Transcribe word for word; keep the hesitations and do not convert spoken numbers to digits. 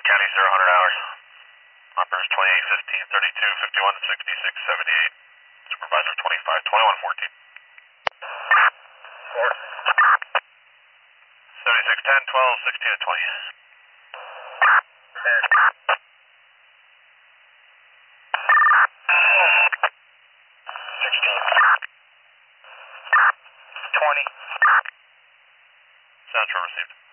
County zero, one hundred hours. Operators twenty-eight, fifteen, thirty-two, fifty-one, sixty-six, seventy-eight. Supervisor twenty-five, twenty-one, fourteen. four. seventy-six, ten, twelve, sixteen, and twenty. ten. sixteen. twenty. Sound received.